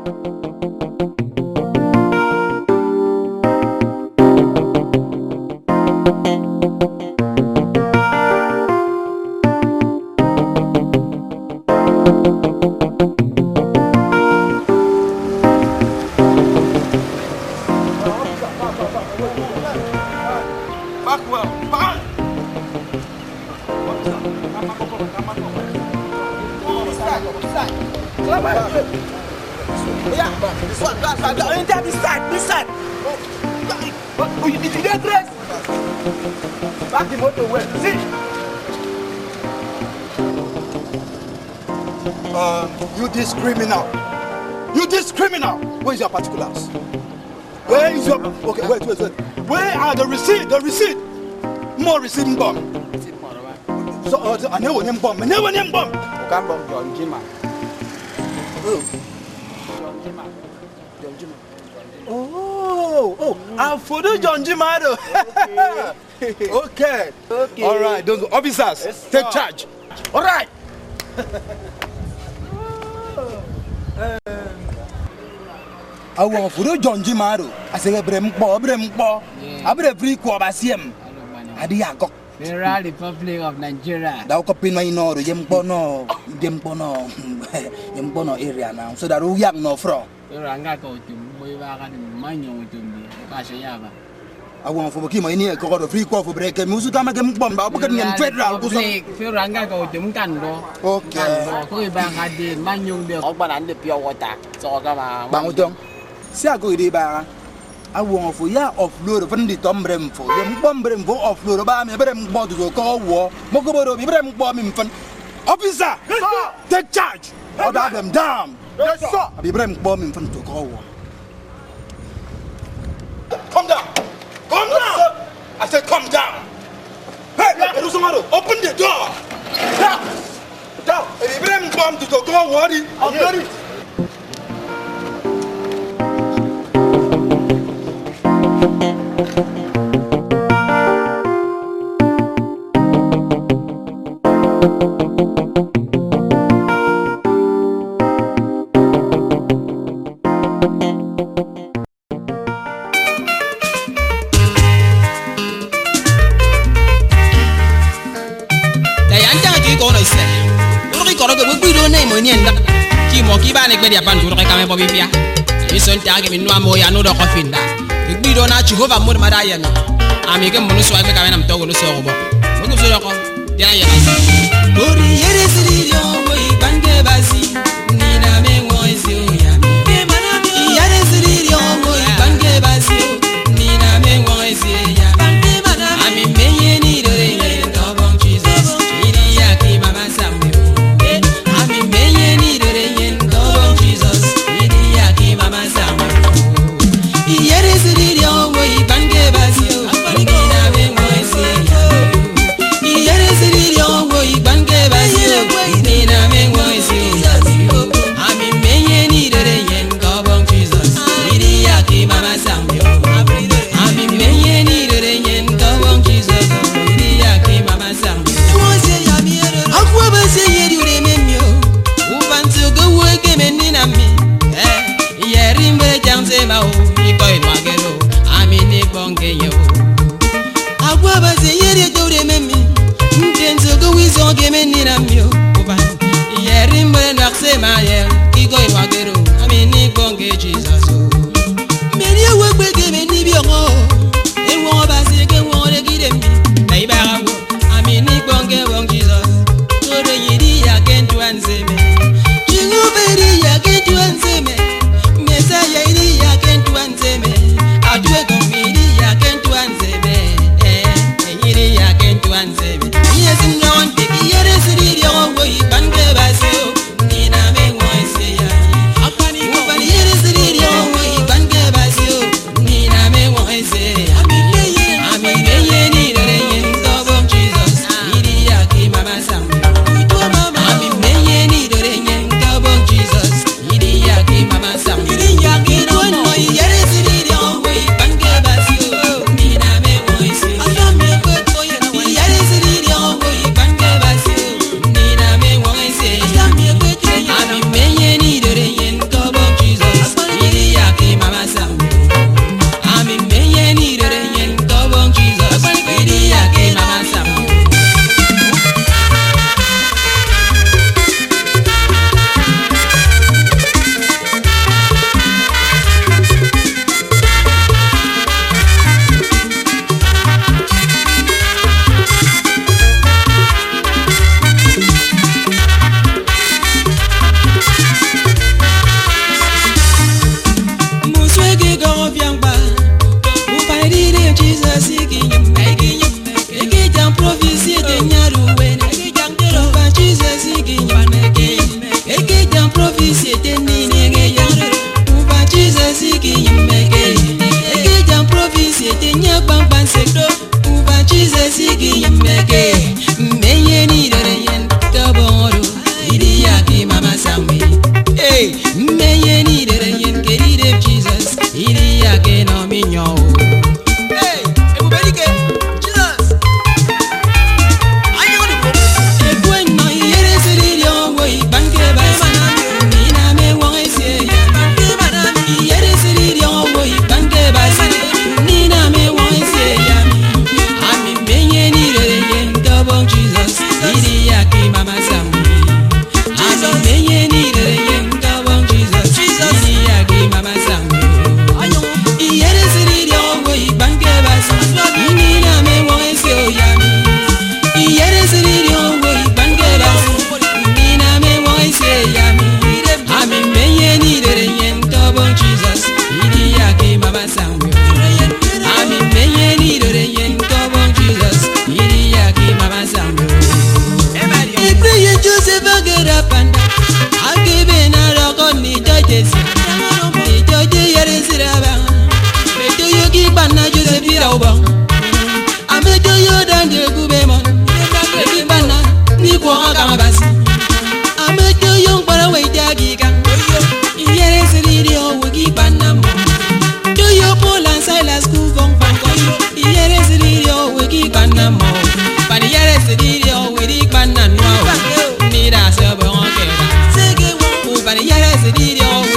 You this criminal! You this criminal! Where is your particulars? Where is your... Okay, wait. Where are the receipt? The receipt! More receipt bomb. So, I never name bomb. Oh, I'm for the John Jimado. Okay. All right, those officers, yes, take charge. All right. I want for the John Jimado. I say, Brembo. I be free Kwabasiem. Adiago. Federal Republic of Nigeria. Thou copy my no, Yembono area now, so that we young no fro. Ranga go to Manyo to me. I want for Kim, I need a call of free call for break and music. I'm a game bomb, but federal. Ranga go to Mukando. Okay. Go back at the Manyo, the open and the pure water. So Bangutong. See, I go to I want for ya offload of the Tom Bremfo, the bomb Bremfo offload about me, Brem to go call war, Mokobo, Brem bomb infant. Officer, take charge. Order them down. Yes, sir. I'll be Brem bomb infant to call war. Come down. Come down. I said, come down. Hey, open the door. Down. I'll be Brem bomb to go call war. I'm ready. Jehovah mo madaya no amike mo so ake ka na mto go so go mo so yoko dia ya ori yere siri yo go ibange basi ni na me wo isi o ya me mana yere siri yo go ibange basi ni na me wo isi ya me mana ami menye ni do ye do bon Jesus ni ya ki mama sambe ami menye ni do ye do bon Jesus ni ya ki mama sambe yere siri yo go ibange basi ni na me wo isi ya yere siri yo go ziriri o